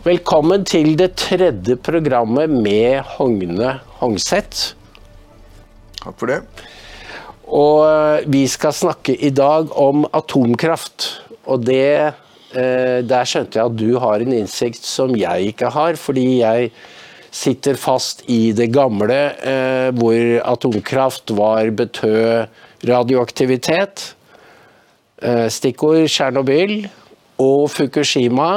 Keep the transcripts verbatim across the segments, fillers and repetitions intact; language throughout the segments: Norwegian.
Velkommen til det tredje programmet med Hogne Hongseth. Takk for det. Og vi skal snakke i dag om atomkraft. Og det, der skjønte jeg at du har en innsikt som jeg ikke har, fordi jeg sitter fast i det gamle, hvor atomkraft var betød radioaktivitet, stikkord Tsjernobyl og Fukushima.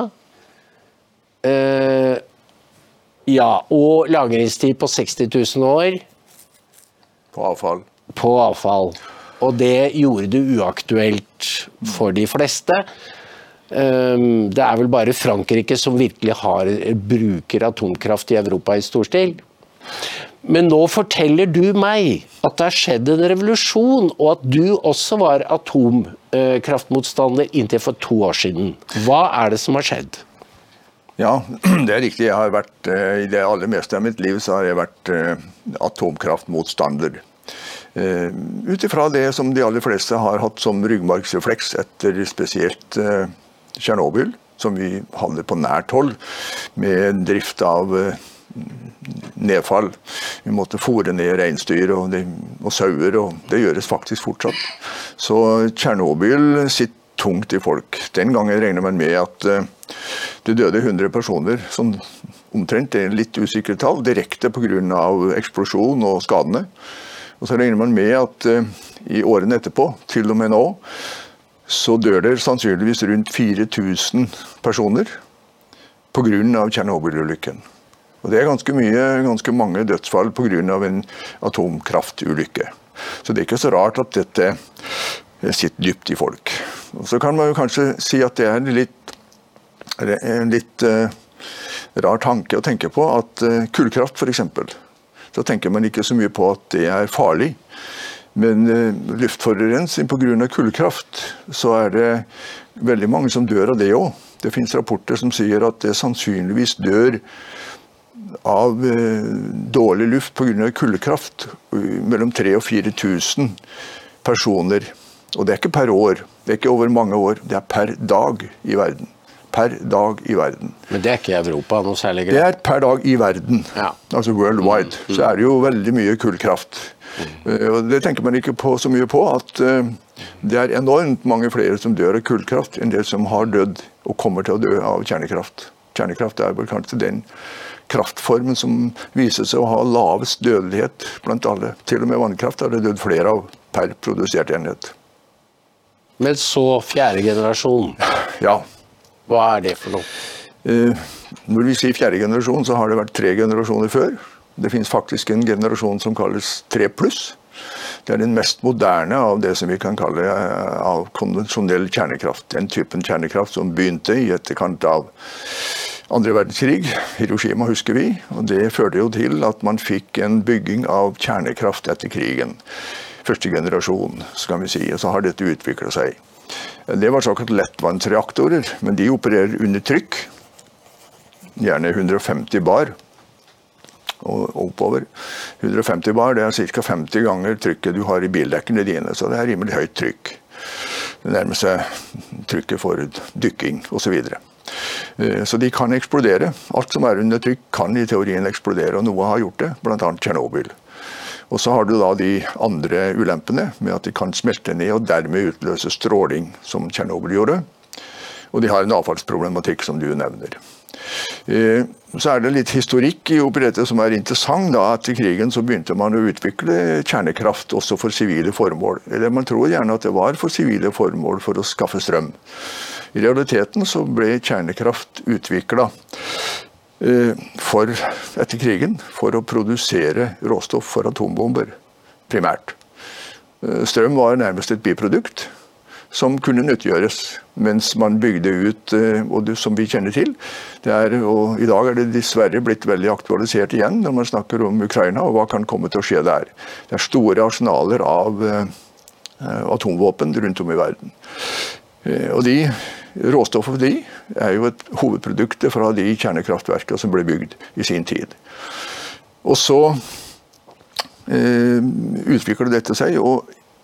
Uh, ja, og lagringstid på seksti tusen år på avfall. På avfall. Og det gjorde det uaktuelt for de fleste. Um, det er vel bare Frankrike som virkelig har, bruker atomkraft i Europa i stor stil. Men nå forteller du meg at det har skjedd en revolusjon, og at du også var atomkraftmotstander inntil for to år siden. Hva er det som har skjedd? Ja, det er riktig. Jeg har vært, i det aller meste av mitt liv så har jeg vært atomkraftmotstander. Utifra det som de aller fleste har hatt som ryggmargsrefleks etter spesielt Tsjernobyl, som vi hadde på nært hold, med drift av nedfall. Vi måtte fôre ned reinsdyr og, og sauer, og det gjøres faktisk fortsatt. Så Tsjernobyl sitter tungt i folk. Den gangen regner man med at uh, det døde hundre personer, som omtrent er litt usikre tall, direkte på grunn av eksplosjon og skadene. Og så regner man med at uh, i årene etterpå, til og med nå, så dør det sannsynligvis rundt fire tusen personer på grunn av Tsjernobyl-ulykken. Og det er ganske mye, ganske mange dødsfall på grunn av en atomkraftulykke. Så det er ikke så rart at dette sitter dypt i folk. Og så kan man jo kanskje si at det er en litt, en litt uh, rar tanke å tenke på at uh, kullkraft for eksempel, så tenker man ikke så mye på at det er farlig. Men uh, luftforurensning på grunn av kullkraft, så er det veldig mange som dør av det også. Det finnes rapporter som sier at det sannsynligvis dør av uh, dårlig luft på grunn av kullkraft mellom tre og fire tusen personer. Og det er ikke per år, det er ikke over mange år, det er per dag i verden. Per dag i verden. Men det er ikke i Europa noe særlig greit? Det er per dag i verden, ja. Altså worldwide. Mm. Så er det jo veldig mye kullkraft. Mm. Uh, og det tenker man ikke på så mye på, at uh, det er enormt mange flere som dør av kullkraft enn det som har dødd og kommer til å dø av kjernekraft. Kjernekraft er vel kanskje den kraftformen som viser seg å ha lavest dødelighet blant alle. Til og med vannkraft har det dødd flere av per produsert enhet. Men så fjerde generasjon. Ja. Hva er det for noe? Eh, når vi sier fjerde generasjon, så har det vært tre generasjoner før. Det finnes faktisk en generasjon som kalles tre pluss. Det er den mest moderne av det som vi kan kalle av konvensjonell kjernekraft. Den typen kjernekraft som begynte i etterkant av andre verdenskrig. Hiroshima husker vi, og det førte jo til at man fikk en bygging av kjernekraft etter krigen. Første generasjon, skal vi si, og så har dette utviklet seg. Det var såkalt lettvannsreaktorer, men de opererer under trykk, gjerne hundre og femti bar, og oppover. hundre og femti bar, det er ca. femti ganger trykket du har i bildekkene dine, så det er rimelig høyt trykk. Det nærmer seg trykket for dykking, og så videre. Så de kan eksplodere. Alt som er under trykk kan i teorien eksplodere, og noe har gjort det, blant annet Tsjernobyl. Og så har du da de andre ulempene med at de kan smelte ned og dermed utløse stråling, som Tsjernobyl gjorde. Og de har en avfallsproblematikk som du nevner. Så er det litt historikk i oppi dette som er interessant. Da, etter krigen så begynte man å utvikle kjernekraft også for sivile formål. Eller man tror gjerne at det var for sivile formål for å skaffe strøm. I realiteten så ble kjernekraft utviklet for, etter krigen, for å produsere råstoff for atombomber, primært. Strøm var nærmest et biprodukt som kunne nyttiggjøres, mens man bygde ut, og det, som vi kjenner til. Det er, og i dag er det dessverre blitt veldig aktualisert igjen når man snakker om Ukraina, og hva kan komme til å skje der. Det er store arsenaler av atomvåpen rundt om i verden. Og de råstoffet de er jo et hovedprodukt fra de kjernekraftverkene som ble bygd i sin tid. Og så eh, utvikler dette seg, og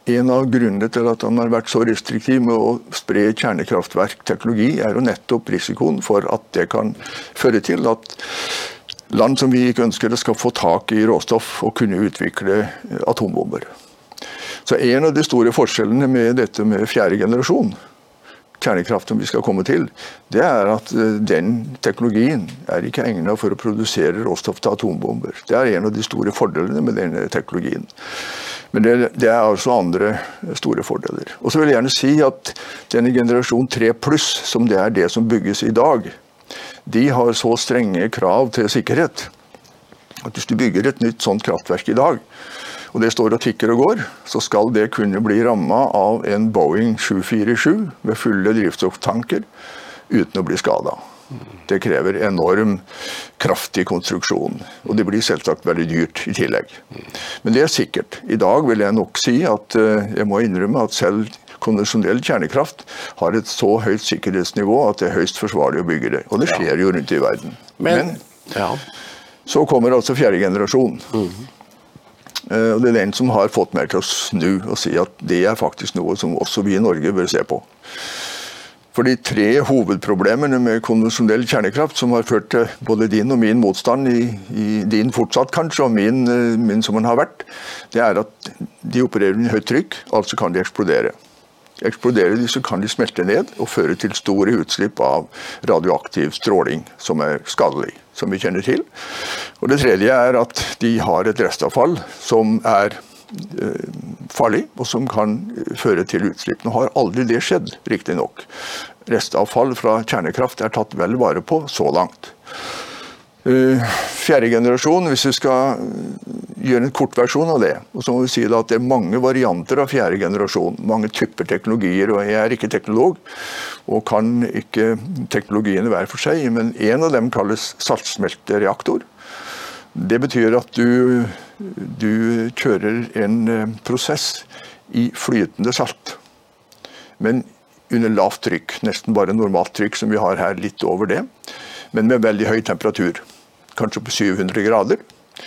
En av grunnene til at han har vært så restriktiv med å spre kjernekraftverkteknologi, er jo nettopp risikoen for at det kan føre til at land som vi ikke ønsker det skal få tak i råstoff og kunne utvikle atombomber. Så en av de store forskjellene med dette med fjerde generasjon, kjernekraft som vi skal komme til, det er at den teknologien er ikke egnet for å produsere råstoff til atombomber. Det er en av de store fordelene med denne teknologien. Men det, det er altså andre store fordeler. Og så vil jeg gjerne si at denne generasjon tre pluss, som det er det som bygges i dag, de har så strenge krav til sikkerhet at hvis du bygger et nytt sånt kraftverk i dag, og det står og tikker og går, så skal det kunne bli rammet av en Boeing sju fire sju med fulle drivstofftanker uten å bli skadet. Det krever enorm kraftig konstruksjon, og det blir selvsagt veldig dyrt i tillegg. Men det er sikkert. I dag vil jeg nok si at jeg må innrømme at selv konvensjonell kjernekraft har et så høyt sikkerhetsnivå at det er høyst forsvarlig å bygge det. Og det skjer jo rundt i verden. Men, Men ja. så kommer altså fjerde generasjon. Mm-hmm. Og det er den som har fått meg til å snu og si at det er faktisk noe som også vi i Norge bør se på. For de tre hovedproblemene med konvensjonell kjernekraft som har ført til både din og min motstand, i, i din fortsatt kanskje, og min, min som den har vært, det er at de opererer i høyt trykk, altså kan de eksplodere. Eksploderer de, så kan de smelte ned og føre til store utslipp av radioaktiv stråling, som er skadelig, som vi kjenner til. Og det tredje er at de har et restavfall som er farlig, og som kan føre til utslipp. Nå har aldri det skjedd, riktig nok. Restavfall fra kjernekraft er tatt vel vare på så langt. Fjerde generasjon, hvis vi skal gjøre en kort versjon av det, og så må vi si da at det er mange varianter av fjerde generasjon, mange typer teknologier, og jeg er ikke teknolog, og kan ikke teknologiene hver for seg, men en av dem kalles saltsmeltereaktor. Det betyr at du, du kjører en prosess i flytende salt, men under lavt trykk, nesten bare normalt trykk som vi har her, litt over det, men med veldig høy temperatur, kanskje på syv hundre grader.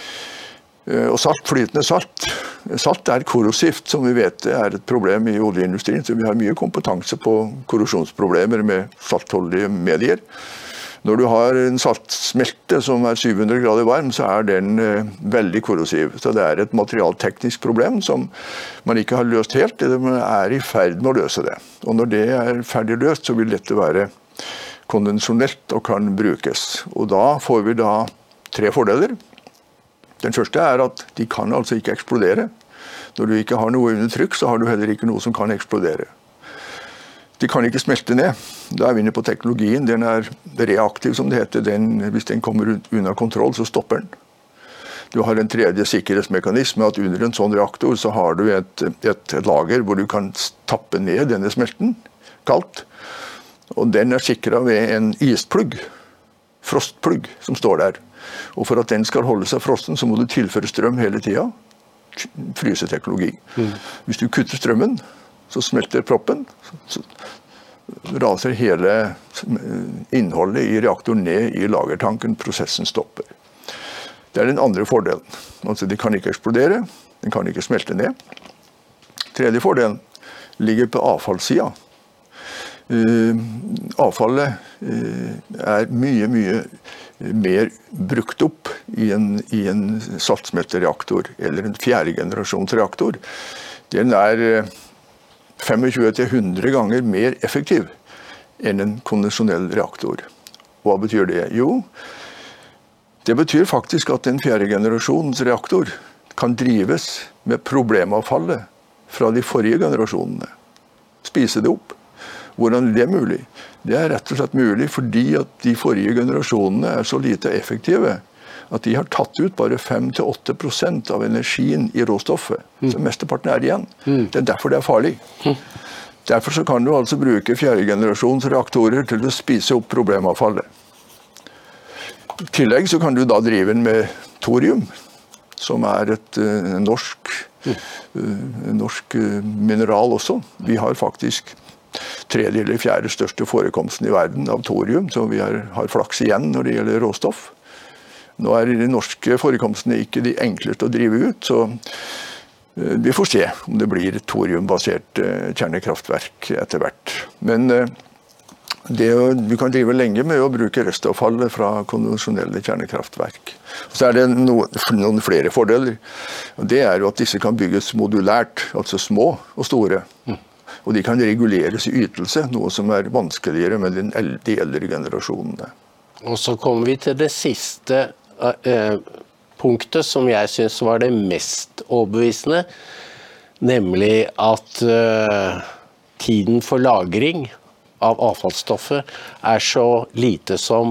Og salt, flytende salt, salt er korrosivt, som vi vet er et problem i oljeindustrien, så vi har mye kompetanse på korrosjonsproblemer med saltholdige medier. Når du har en saltsmelte som er syv hundre grader varm, så er den eh, veldig korrosiv. Så det er et materialteknisk problem som man ikke har løst helt, eller man er i ferd med å løse det. Og når det er ferdig løst, så vil dette være konvensjonelt og kan brukes. Og da får vi da tre fordeler. Den første er at de kan altså ikke eksplodere. Når du ikke har noe under trykk, så har du heller ikke noe som kan eksplodere. De kan ikke smelte ned. Da er vi inne på teknologien. Den er reaktiv, som det heter. Den, hvis den kommer unna kontroll, så stopper den. Du har en tredje sikkerhetsmekanisme, at under en sånn reaktor så har du et, et, et lager hvor du kan tappe ned denne smelten, kaldt. Og den er sikret ved en isplugg, frostplugg, som står der. Og for at den skal holde seg frosten, så må du tilføre strøm hele tiden. Fryseteknologi. Mm. Hvis du kutter strømmen, så smelter proppen, så raser hele innholdet i reaktoren ned i lagertanken, prosessen stopper. Det er den andre fordelen. Altså, de kan ikke eksplodere, den kan ikke smelte ned. Tredje fordelen ligger på avfallssiden. Uh, avfallet uh, er mye, mye mer brukt opp i en, i en saltsmeltereaktor, eller en fjerde generasjonsreaktor. Den er uh, tjuefem til hundre ganger mer effektiv enn en konvensjonell reaktor. Hva betyr det? Jo, det betyr faktisk at en fjerde generasjons reaktor kan drives med problemavfallet fra de forrige generasjonene. Spise det opp. Hvordan det er mulig? Det er rett og slett mulig fordi at de forrige generasjonene er så lite effektive at de har tatt ut bare fem til åtte prosent av energien i råstoffet. Mm. Så mesteparten er igjen. Mm. Det er derfor det er farlig. Mm. Derfor så kan du altså bruke fjerde generasjons reaktorer til å spise opp problemavfallet. I tillegg så kan du da drive den med thorium, som er et uh, norsk, uh, norsk uh, mineral også. Vi har faktisk tredje eller fjerde største forekomsten i verden av thorium, så vi har, har flaks igjen når det gjelder råstoff. Nå er de norske forekomstene ikke de enkleste å drive ut, så Vi får se om det blir et thoriumbasert kjernekraftverk etter hvert. Men det, vi kan drive lenge med å bruke restavfallet fra konvensjonelle kjernekraftverk. Så er det noen, noen flere fordeler. Det er jo at disse kan bygges modulært, altså små og store. Og de kan reguleres i ytelse, noe som er vanskeligere med den el- de eldre generasjonene. Og så kommer vi til det siste eh, punktet som jeg synes var det mest overbevisende, nemlig at uh, tiden for lagring av avfallsstoffet er så lite som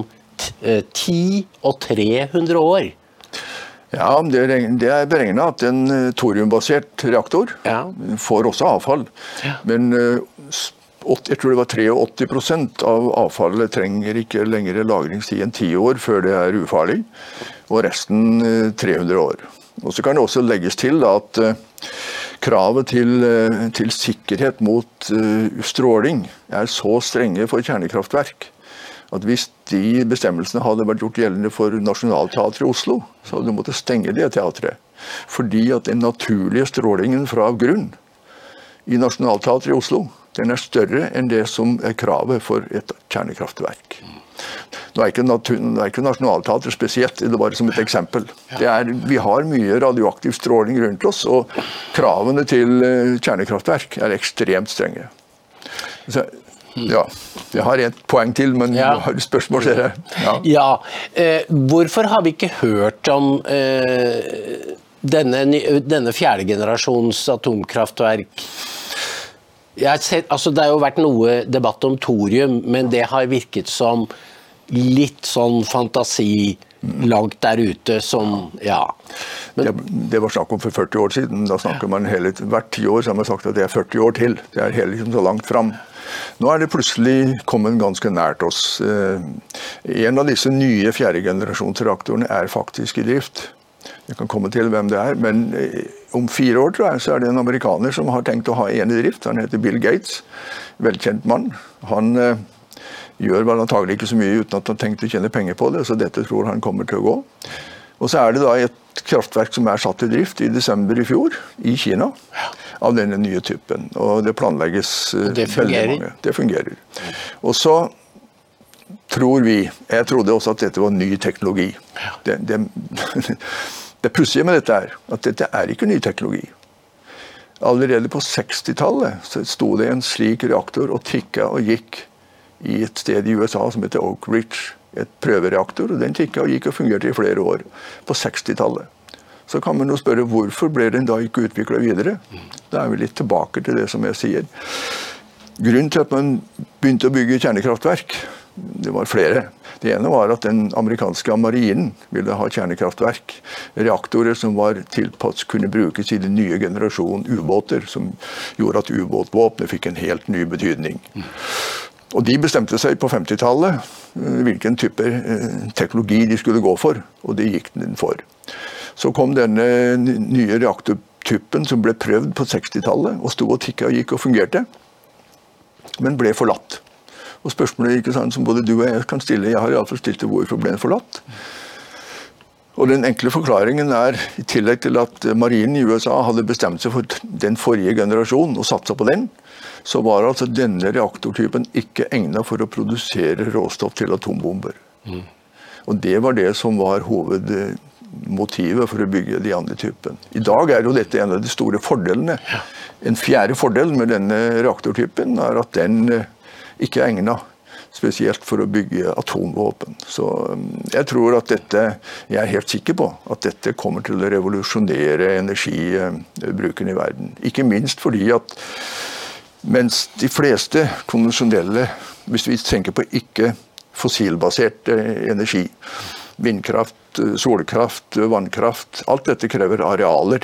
ti og tre hundre år. Ja, det er, det er beregnet at en thoriumbasert reaktor Ja. får også avfall. Ja. Men uh, jeg tror det var åttitre prosent av avfallet trenger ikke lengre lagringstid enn ti år før det er ufarlig, og resten tre hundre år. Og så kan det også legges til at uh, kravet til, uh, til sikkerhet mot uh, stråling er så strenge for kjernekraftverk, at hvis de bestemmelsene hadde vært gjort gjeldende for Nationaltheatret i Oslo, så hadde de måttet stenge det teatret. Fordi at den naturlige strålingen fra grunn i Nationaltheatret i Oslo, den er større enn det som er kravet for et kjernekraftverk. Nå er ikke, natur, nå er ikke Nationaltheatret spesielt, det er bare som et eksempel. Det er, vi har mye radioaktiv stråling rundt oss, og kravene til kjernekraftverk er ekstremt strenge. Så, ja, jeg har et poeng til, men Ja. jeg har et spørsmål, ser jeg. Ja. Ja, eh, hvorfor har vi ikke hørt om eh, denne, ny- denne fjerde generasjons atomkraftverk? Jeg har sett, altså det har jo vært noe debatt om thorium, men det har virket som litt sånn fantasi langt der ute som, ja. Men, Det, det var snakk om for førti år siden. Da snakker man hele, hvert ti år så har man sagt at det er førti år til. Det er hele liksom så langt fram. Nå er det plutselig kommet ganske nært oss. Eh, en av disse nye fjerde generasjonsreaktorene er faktisk i drift. Jeg kan komme til hvem det er, men eh, om fire år tror jeg, så er det en amerikaner som har tenkt å ha en i drift. Han heter Bill Gates, velkjent mann. Han eh, gjør vel antagelig ikke så mye uten at han tenkt å tjene penger på det, så dette tror han kommer til å gå. Og så er det da et kraftverk som er satt i drift i desember i fjor i Kina av denne nye typen. Og det planlegges eh, det veldig fungerer. mange. Det fungerer. Og så tror vi, jeg trodde også at dette var ny teknologi. Det, det, det pussige med dette er at dette er ikke ny teknologi. Allerede på sekstitallet så sto det en slik reaktor og tikka og gikk i et sted i U S A som heter Oak Ridge, et prøvereaktor, og den tikka og gikk og fungerte i flere år på sekstitallet. Så kan man jo spørre hvorfor ble den da ikke utviklet videre? Da er vi litt tilbake til det som jeg sier. Grunnen til at man begynte å bygge kjernekraftverk, det var flere. Det ene var at den amerikanske marinen ville ha kjernekraftverk. Reaktorer som var tilpass kunne brukes i den nye generasjonen ubåter, som gjorde at ubåtvåpenet fikk en helt ny betydning. Og de bestemte seg på femtitallet hvilken type teknologi de skulle gå for, og det gikk den for. Så kom denne nye reaktortypen som ble prøvd på sekstitallet, og sto og tikka og gikk og fungerte, men ble forlatt. Og spørsmålet ikke sant, som både du og jeg kan stille, jeg har i alle fall stilt det hvorfor ble den forlatt. Og den enkle forklaringen er, i tillegg til at marinen i U S A hadde bestemt seg for den forrige generasjonen og satsa på den, så var altså denne reaktortypen ikke egnet for å produsere råstoff til atombomber. Mm. Og det var det som var hovedmotivet for å bygge de andre typen. I dag er jo dette en av de store fordelene. En fjerde fordel med denne reaktortypen er at den ikke er egnet spesielt for å bygge atomvåpen. Så jeg tror at dette, jeg er helt sikker på at dette kommer til å revolusjonere energibruken i verden. Ikke minst fordi at mens de fleste konvensjonelle, hvis vi tenker på ikke fossilbasert energi, vindkraft, solkraft, vannkraft, alt dette krever arealer.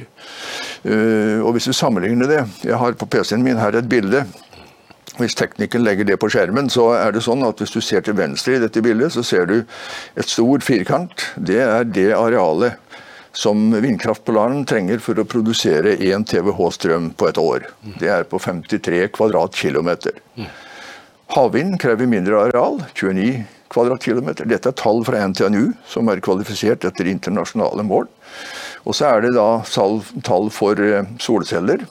Og hvis vi sammenligner det, jeg har på P C-en min her et bilde. Hvis teknikken legger det på skjermen, så er det sånn at hvis du ser til venstre i dette bildet, så ser du et stor firkant. Det er det arealet som vindkraft på land trenger for å produsere én terawattimer strøm på et år. Det er på femtitre kvadratkilometer. Havvind krever mindre areal, tjueni kvadratkilometer. Dette er tall fra N T N U, som er kvalifisert etter internasjonale mål. Og så er det da tall for solceller.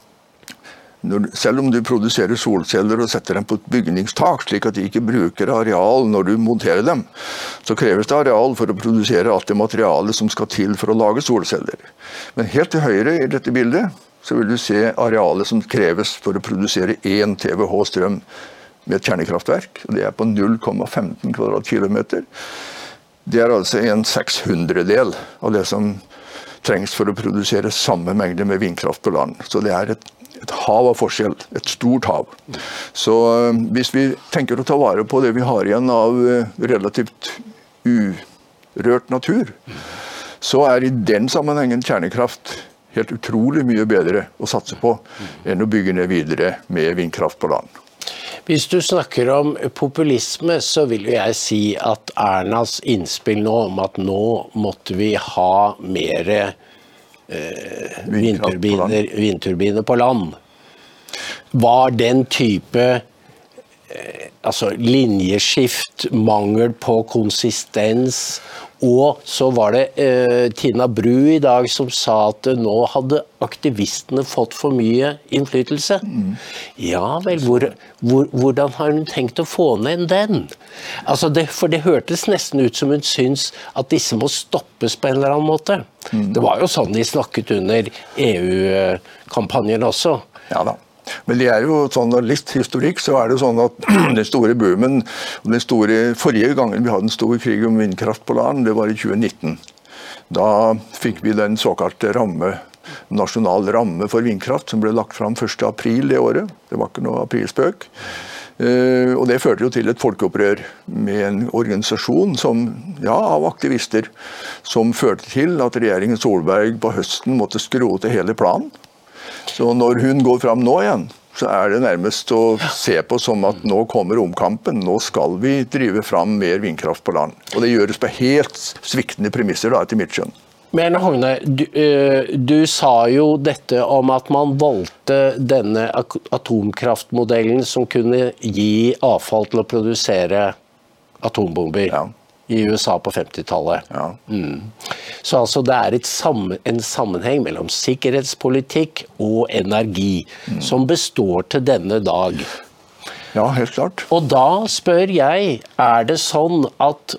Når, selv om du produserer solceller og setter dem på et bygningstak, slik at de ikke bruker areal når du monterer dem, så kreves det areal for å produsere alt det materialet som skal til for å lage solceller. Men helt til høyre i dette bildet, så vil du se arealet som kreves for å produsere én terawattimer strøm med et kjernekraftverk. Det er på null komma femten kvadratkilometer. Det er altså en sekshundredel av det som trengs for å produsere samme mengde med vindkraft på land. Så det er et et hav av forskjell, et stort hav. Så hvis vi tenker å ta vare på det vi har igjen av relativt urørt natur, så er i den sammenhengen kjernekraft helt utrolig mye bedre å satse på enn å bygge ned videre med vindkraft på land. Hvis du snakker om populisme, så vil jeg si at Ernas innspill nå om at nå måtte vi ha mer Eh, vindturbiner, vindturbiner på land, var den type eh, altså linjeskift, mangel på konsistens, og så var det eh, Tina Bru i dag som sa at nå hadde aktivistene fått for mye innflytelse. Mm. Ja vel, hvor, hvor, hvordan har hun tenkt å få ned den? Altså det, for det hørtes nesten ut som hun syns at disse må stoppes på en eller annen måte. Mm. Det var jo sånn de snakket under E U-kampanjen også. Ja da. Men det er jo sånn, litt historikk, så er det sånn at den store boomen, den store, forrige gangen vi hadde en stor krig om vindkraft på land, det var i tjue nitten. Da fikk vi den såkalte ramme, nasjonal ramme for vindkraft, som ble lagt fram første april det året. Det var ikke noe aprilspøk. Uh, og det førte jo til et folkeopprør med en organisasjon som, ja, av aktivister, som førte til at regjeringen Solberg på høsten måtte skrote hele planen. Så når hun går fram nå igjen, så er det nærmest å se på som at nå kommer omkampen, nå skal vi drive fram mer vindkraft på land. Og det gjøres på helt sviktende premisser da, etter mitt skjønn. Men Hogne, du, du sa jo dette om at man valgte denne atomkraftmodellen som kunne gi avfall til å produsere atombomber. Ja. I U S A på femtitallet. Ja. Mm. Så altså det er et sammen, en sammenheng mellom sikkerhetspolitikk og energi, mm. som består til denne dag. Ja, helt klart. Og da spør jeg, er det sånn at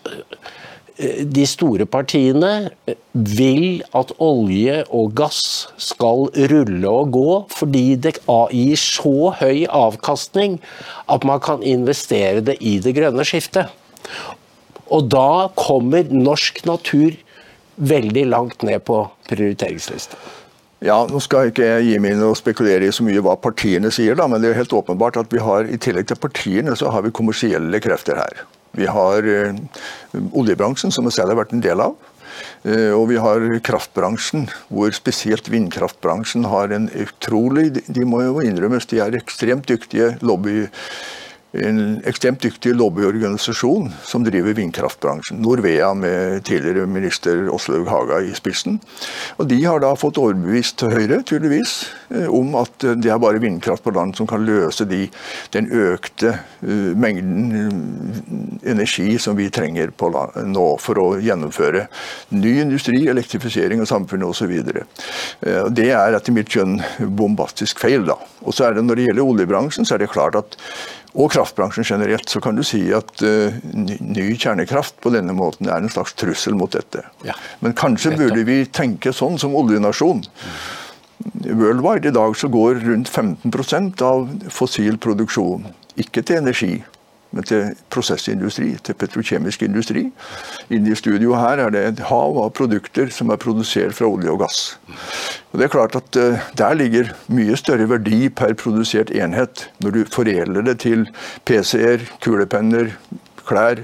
de store partiene vil at olje og gass skal rulle og gå, fordi det gir så høy avkastning at man kan investere det i det grønne skiftet? Og da kommer norsk natur veldig langt ned på prioriteringslisten. Ja, nå skal ikke jeg gi meg inn og spekulere i så mye hva partiene sier, da, men det er helt åpenbart at vi har, i tillegg til partiene, så har vi kommersielle krefter her. Vi har eh, oljebransjen, som jeg selv har vært en del av, eh, og vi har kraftbransjen, hvor spesielt vindkraftbransjen har en utrolig, de må jo innrømmes, de er ekstremt dyktige lobby, en ekstremt dyktig lobbyorganisasjon som driver vindkraftbransjen. Norvea med tidligere minister Åslaug Haga i spissen. Og de har da fått overbevist til Høyre, tydeligvis, om at det er bare vindkraft på land som kan løse de, den økte uh, mengden energi som vi trenger på land, nå for å gjennomføre ny industri, elektrifisering av samfunnet og så videre. Uh, det er etter mitt skjønn bombastisk feil da. Og så er det når det gjelder oljebransjen, så er det klart at og kraftbransjen generelt, så kan du si at uh, ny kjernekraft på denne måten er en slags trussel mot dette. Ja. Men kanskje burde vi tenke sånn som oljenasjon. Mm. Worldwide i dag så går rundt femten prosent av fossil produksjon, ikke til energi, men til prosessindustri, til petrokjemisk industri. Inne i studio her er det et hav av produkter som er produsert fra olje og gass. Og det er klart at uh, der ligger mye større verdi per produsert enhet når du foredler det til P C-er, kulepenner, klær,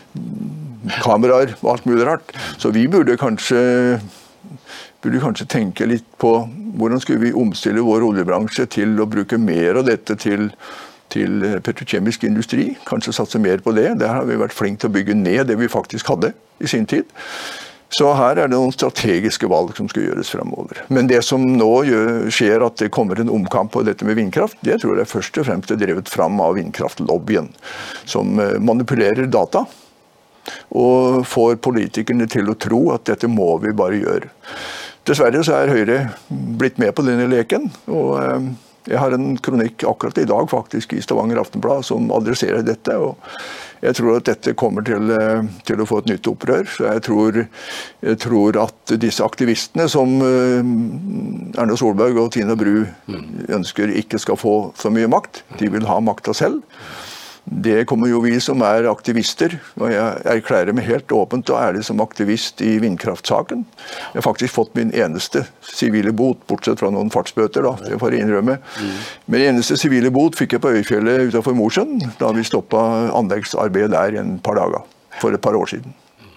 kameraer og alt mulig rart. Så vi burde kanskje, burde kanskje tenke litt på hvordan skulle vi omstille vår oljebransje til å bruke mer av dette til til petrokjemisk industri, kanskje satse mer på det. Der har vi vært flinke til å bygge ned det vi faktisk hadde i sin tid. Så her er det noen strategiske valg som skal gjøres fremover. Men det som nå gjør, skjer at det kommer en omkamp på dette med vindkraft, det tror jeg først og fremst er drevet fram av vindkraftlobbyen, som manipulerer data og får politikerne til å tro at dette må vi bare gjøre. Dessverre så er Høyre blitt med på denne leken, og jeg har en kronikk akkurat i dag faktisk i Stavanger Aftenblad som adresserer dette, og jeg tror at dette kommer til, til å få et nytt opprør. Så jeg tror, jeg tror at disse aktivistene som Erna Solberg og Tina Bru ønsker ikke skal få så mye makt, de vil ha makta selv. Det kommer jo vi som er aktivister, og jeg erklærer meg helt åpent og ærlig som aktivist i vindkraftsaken. Jeg har faktisk fått min eneste sivile bot, bortsett fra noen fartsbøter da, det får jeg innrømme. Mm. Men eneste sivile bot fikk jeg på Øyfjellet utenfor Mosjøen, da vi stoppet anleggsarbeidet der i en par dager, for et par år siden.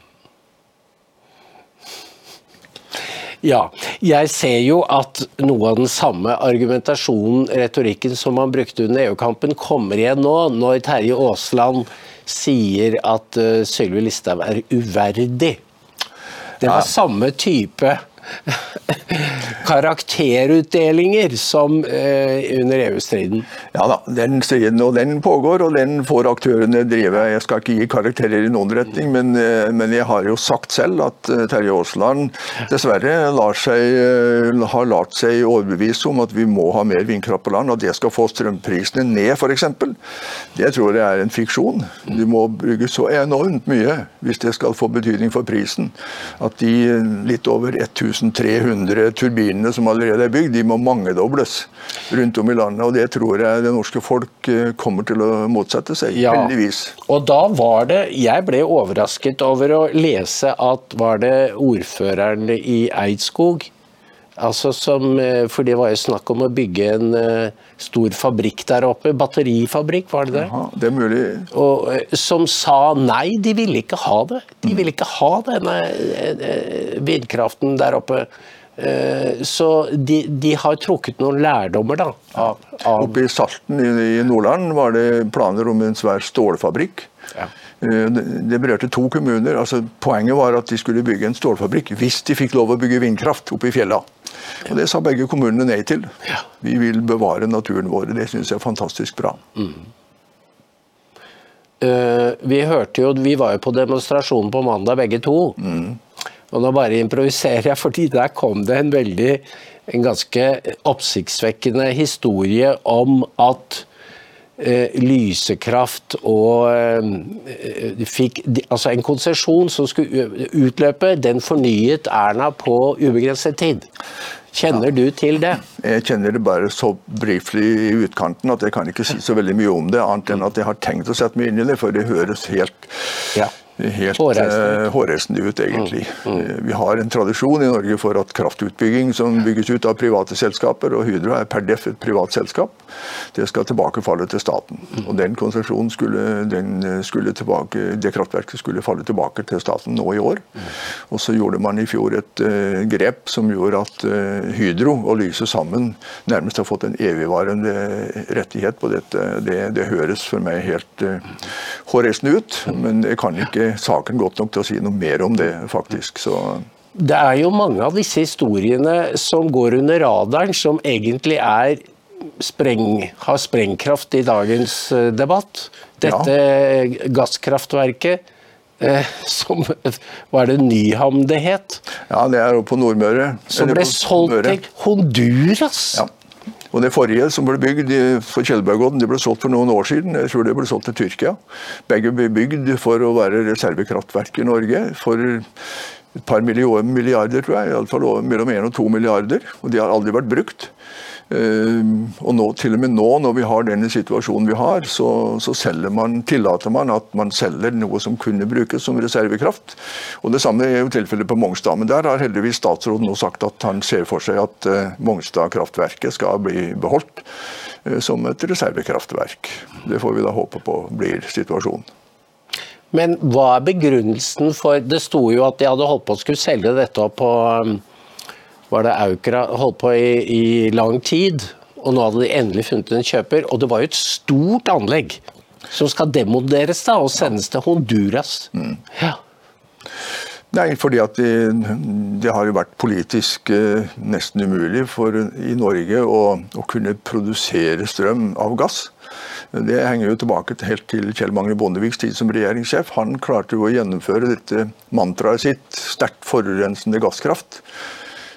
Ja, jeg ser jo at noe av den samme argumentasjonen, retorikken som man brukte under E U-kampen, kommer igjen nå, når Terje Aasland sier at uh, Sylvi Listhaug er uverdig. Det var ja. samme type karakterutdelinger som eh, under E U-striden. Ja da, den striden og den pågår, og den får aktørene drive. Jeg skal ikke gi karakterer i noen retning, men, men jeg har jo sagt selv at Terje Aasland dessverre lar seg, har lært seg overbevise om at vi må ha mer vindkraft på land, og det skal få strømprisene ned for eksempel. Det tror jeg er en fiksjon. Du må bruke så enormt mye hvis det skal få betydning for prisen, at de litt over tre hundre turbinene som allerede er bygd, de må mangedobles rundt om i landet, og det tror jeg det norske folk kommer til å motsette seg, ja. heldigvis. Og da var det, jeg ble overrasket over å lese at var det ordføreren i Eidskog, altså som, for det var jo snakk om å bygge en uh, stor fabrikk der oppe, batterifabrikk, var det det? Jaha, det er mulig. Og, uh, som sa nei, de ville ikke ha det. De ville ikke ha denne uh, vindkraften der oppe. Uh, så de, de har trukket noen lærdommer da. Av, av... Oppe i Salten i, i Nordland var det planer om en svær stålfabrikk. Ja. Det berørte to kommuner. Altså, poenget var at de skulle bygge en stålfabrikk hvis de fikk lov å bygge vindkraft oppe i fjella. Og det sa begge kommunene nei til. Ja. Vi vil bevare naturen vår. Det synes jeg er fantastisk bra. Mm. Uh, vi hørte jo, vi var jo på demonstrasjonen på mandag begge to. Mm. Og nå bare improviserer jeg, fordi der kom det en veldig, en ganske oppsiktsvekkende historie om at Eh, lysekraft og eh, fikk, altså en konsesjon som skulle utløpe, den fornyet Erna på ubegrenset tid. Kjenner ja. du til det? Jeg kjenner det bare så briefly i utkanten at jeg kan ikke si så veldig mye om det, annet enn at jeg har tenkt å sette meg inn i det, for det høres helt... Ja. Helt hårreisende. hårreisende ut, egentlig. Mm, mm. Vi har en tradisjon i Norge for at kraftutbygging som bygges ut av private selskaper, og Hydro er per def et privat selskap, det skal tilbakefalle til staten. Mm. Og den konsesjonen skulle, den skulle tilbake, det kraftverket skulle falle tilbake til staten nå i år. Mm. Og så gjorde man i fjor et uh, grep som gjorde at uh, Hydro og Lyse sammen nærmest har fått en evigvarende rettighet på dette. Det, det høres for meg helt uh, hårreisende ut, men jeg kan ikke saken godt nok til å si noe mer om det, faktisk. Så. Det er jo mange av disse historiene som går under radaren, som egentlig er spreng, har sprengkraft i dagens debatt. Dette ja. gasskraftverket, eh, som var det Nyhamn det het? Ja, det er jo på Nordmøre. Som ble solgt til Honduras. Ja. Og det forrige som ble bygd for Kjellbergodden, det ble solgt for noen år siden. Jeg tror det ble solgt til Tyrkia. Begge ble bygd for å være reservekraftverk i Norge for et par milliarder, tror jeg. I alle fall mellom en og to milliarder. Og de har aldri vært brukt. Og nå, til og med nå, når vi har denne situasjonen vi har, så, så selger man, tillater man at man selger noe som kunne brukes som reservekraft. Og det samme er jo tilfellet på Mongstad, men der har heldigvis statsråden nå sagt at han ser for seg at uh, Mongstad-kraftverket skal bli beholdt uh, som et reservekraftverk. Det får vi da håpe på blir situasjonen. Men hva er begrunnelsen for, det sto jo at de hadde holdt på å skulle selge dette på um var det Aukra holdt på i, i lang tid, og nå hadde de endelig funnet en kjøper, og det var jo et stort anlegg som skal demoderes da, og sendes til Honduras. Mm. Ja. Nei, fordi at det, det har jo vært politisk eh, nesten umulig for i Norge å, å kunne produsere strøm av gass. Det henger jo tilbake til, helt til Kjell Magne Bondeviks tid som regjeringssjef. Han klarte jo å gjennomføre dette mantraet sitt, sterkt forurensende gasskraft.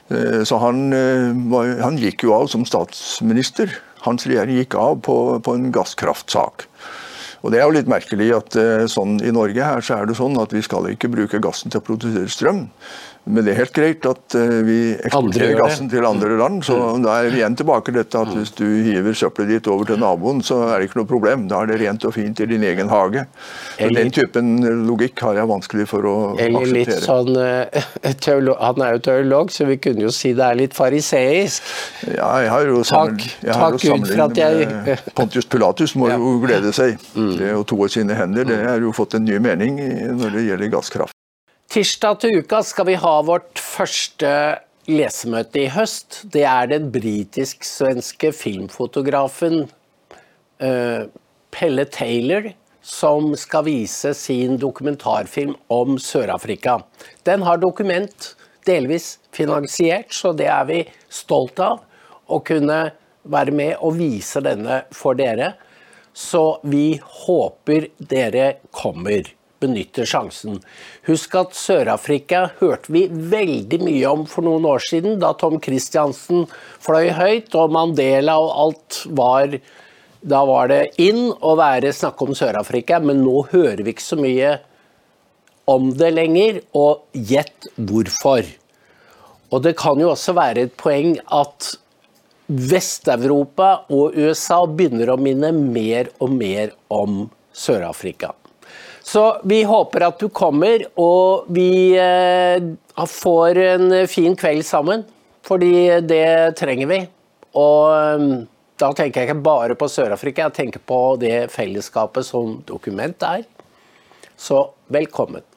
Så han, han gikk jo av som statsminister. Hans regjering gikk av på, på en gasskraftsak. Og det er jo litt merkelig at sånn i Norge her så er det sånn at vi skal ikke bruke gassen til å produsere strøm. Men det er helt greit at vi eksporterer gassen til andre land, så da er vi igjen tilbake til dette at hvis du hiver søppelet ditt over til naboen, så er det ikke noe problem. Da er det rent og fint i din egen hage. Men den typen logikk har jeg vanskelig for å eller akseptere. Litt sånn, teolog, han er jo teolog, så vi kunne jo si det er litt fariseisk. Ja, jeg har jo sammen, takk, jeg har takk jo Gud for at jeg... med Pontius Pilatus må jo glede seg. Det å toe sine hender, det har jo fått en ny mening når det gjelder gasskraft. Tirsdag til uka skal vi ha vårt første lesemøte i høst. Det er den britisk-svenske filmfotografen uh, Pelle Taylor som skal vise sin dokumentarfilm om Sør-Afrika. Den har dokument delvis finansiert, så det er vi stolt av å kunne være med og vise denne for dere. Så vi håper dere kommer. Benytter sjansen. Husk at Sør-Afrika hørte vi veldig mye om for noen år siden, da Tom Christiansen fløy høyt, og Mandela og alt var, da var det inn å være snakke om Sør-Afrika, men nå hører vi ikke så mye om det lenger, og gjett hvorfor. Og det kan jo også være et poeng at Vest-Europa og U S A begynner å minne mer og mer om Sør-Afrika. Så vi håper at du kommer, og vi eh, får en fin kveld sammen, fordi det trenger vi. Og eh, da tenker jeg ikke bare på Sør-Afrika, jeg tenker på det fellesskapet som dokument er. Så velkommen.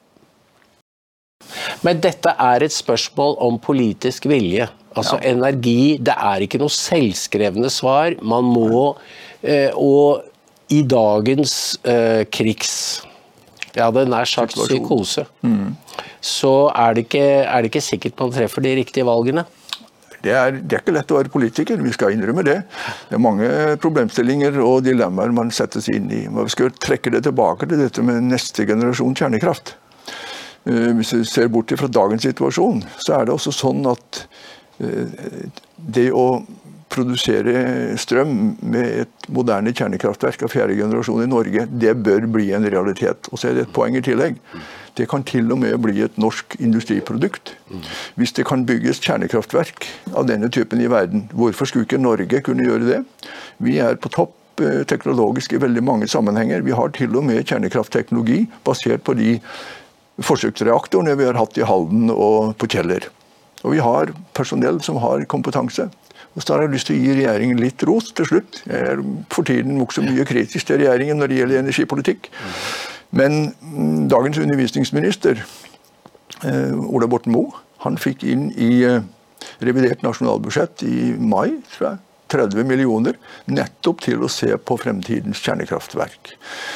Men dette er et spørsmål om politisk vilje. Altså ja. Energi, det er ikke noe selvskrevne svar. Man må, eh, og i dagens eh, krigs... Ja, det er nær sagt psykose. Mm. Så er det, ikke, er det ikke sikkert man treffer de riktige valgene. Det er, det er ikke lett å være politiker, vi skal innrømme det. Det er mange problemstillinger og dilemmaer man settes inn i. Men vi skal trekke det tilbake til dette med neste generasjon kjernekraft. Hvis vi ser bort fra dagens situasjon, så er det også sånn at det å produsere strøm med et moderne kjernekraftverk av fjerde generasjon i Norge, det bør bli en realitet. Og så er det et poeng i tillegg. Det kan til og med bli et norsk industriprodukt. Hvis det kan bygges kjernekraftverk av denne typen i verden, hvorfor skulle ikke Norge kunne gjøre det? Vi er på topp teknologisk i veldig mange sammenhenger. Vi har til og med kjernekraftteknologi basert på de forsøksreaktorene vi har hatt i Halden og på Kjeller. Og vi har personell som har kompetanse. Og så har jeg lyst til å gi regjeringen litt ros til slutt. Jeg er for tiden også mye kritisk til regjeringen når det gjelder energipolitikk. Men dagens undervisningsminister, Ola Borten Moe, han fikk inn i revidert nasjonalbudsjett i mai, tror jeg, tretti millioner, nettopp til å se på fremtidens kjernekraftverk.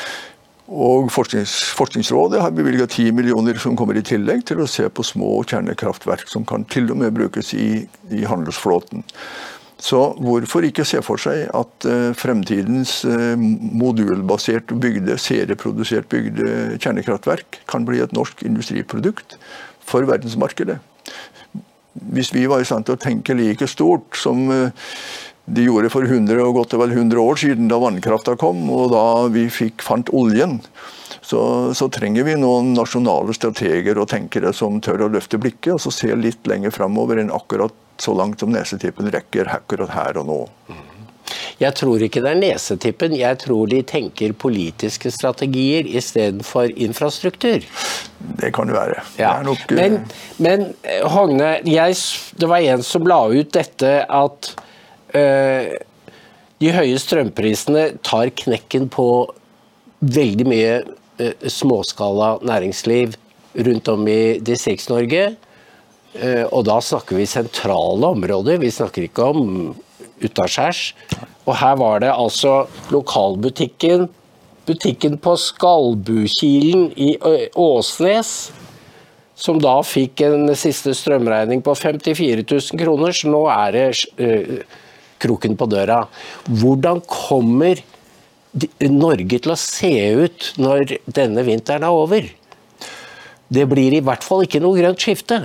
Og Forsknings, Forskningsrådet har bevilget ti millioner som kommer i tillegg til å se på små kjernekraftverk som kan til og med brukes i, i handelsflåten. Så hvorfor ikke se for seg at uh, fremtidens uh, modulbasert bygde, serieprodusert bygde kjernekraftverk kan bli et norsk industriprodukt for verdensmarkedet? Hvis vi var i stand til å tenke like stort som uh, de gjorde for hundre og godt og vel hundre år siden da vannkrafta kom, og da vi fikk fant oljen, så, så trenger vi noen nasjonale strateger og tenkere som tør å løfte blikket, og så se litt lenger fremover enn akkurat så langt som nesetippen rekker akkurat her og nå. Jeg tror ikke det er nesetippen, jeg tror de tenker politiske strategier i stedet for infrastruktur. Det kan det være. Ja. Det er nok, men, men Hogne, jeg, det var en som la ut dette at uh, de høye strømprisene tar knekken på veldig mye uh, småskala næringsliv rundt om i Distrikts-Norge. Uh, og da snakker vi sentrale områder, vi snakker ikke om utaskjærs. Og her var det altså lokalbutikken, butikken på Skalbukilen i Åsnes, som da fikk en siste strømregning på femtifire tusen kroner, så nå er det uh, kroken på døra. Hvordan kommer Norge til å se ut når denne vinteren er over? Det blir i hvert fall ikke noe grønt skifte.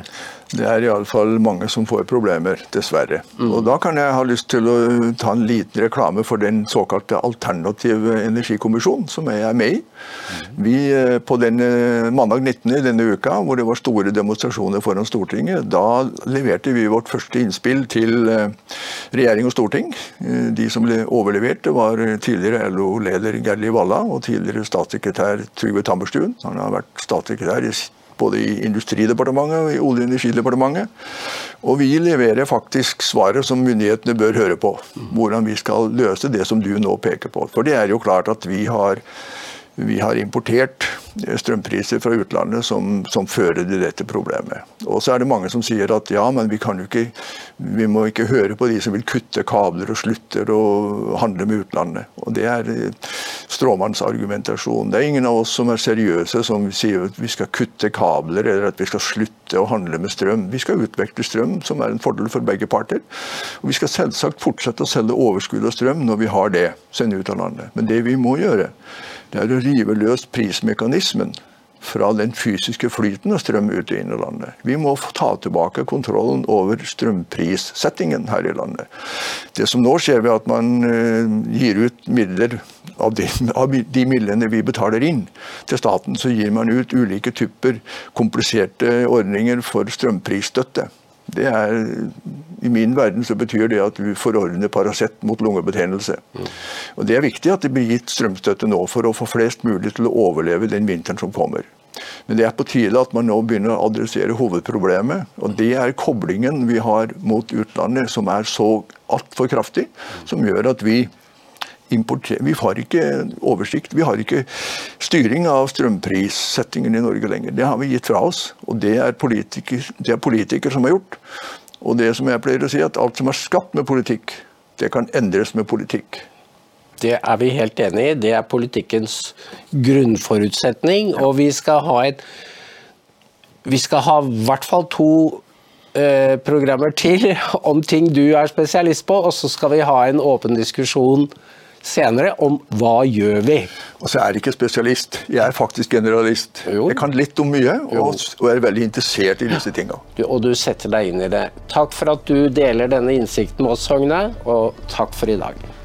Det er i alle fall mange som får problemer, dessverre. Mm. Og da kan jeg ha lyst til å ta en liten reklame for den såkalte alternative energikommisjonen, som jeg er med i. Mm. Vi, på denne mandag nittende denne uka, hvor det var store demonstrasjoner foran Stortinget, da leverte vi vårt første innspill til regjering og storting. De som ble overlevert var tidligere L O-leder Gerli Valla og tidligere statssekretær Trygve Tammerstuen. Han har vært statssekretær i både i Industridepartementet og i Olje- og energidepartementet. Og vi leverer faktisk svaret som myndighetene bør høre på, hvordan vi skal løse det som du nå peker på. For det er jo klart at vi har, vi har importert strømpriser fra utlandet som, som fører til dette problemet. Og så er det mange som sier at ja, men vi kan jo ikke, vi må ikke høre på de som vil kutte kabler og slutter å handle med utlandet. Og det er stråmannsargumentasjon. Det er ingen av oss som er seriøse som sier at vi skal kutte kabler eller at vi skal slutte å handle med strøm. Vi skal utveksle strøm som er en fordel for begge parter. Og vi skal selvsagt fortsette å selge overskudd av strøm når vi har det, sende ut av landet. Men det vi må gjøre, det er å rive løs prismekanismen fra den fysiske flyten av strøm ute i landet. Vi må ta tilbake kontrollen over strømprissettingen her i landet. Det som nå skjer ved at man gir ut midler av de, av de midlene vi betaler inn til staten, så gir man ut ulike typer kompliserte ordninger for strømprisstøtte. Det er, I min verden så betyr det at vi forordner Paracet mot lungebetennelse. Mm. Og det er viktig at det blir gitt strømstøtte nå for å få flest mulig til å overleve den vinteren som kommer. Men det er på tide at man nå begynner å adressere hovedproblemet, og det er koblingen vi har mot utlandet som er så alt for kraftig, som gjør at vi importerer. Vi har ikke oversikt, vi har ikke styring av strømprissettingen i Norge lenger. Det har vi gitt fra oss, og det er politikere, det er politikere som har gjort. Og det som jeg pleier å si, at alt som er skapt med politikk, det kan endres med politikk. Det er vi helt enig i. Det er politikkens grunnforutsetning, ja. Og vi skal ha et vi skal ha i hvert fall to eh, programmer til om ting du er spesialist på, og så skal vi ha en åpen diskusjon senere om hva gjør vi. Og så er jeg ikke spesialist. Jeg er faktisk generalist. Jo. Jeg kan litt om mye, og, og er veldig interessert i disse tingene. Du, og du setter deg inn i det. Takk for at du deler denne innsikten med oss, Høgne, og takk for i dag.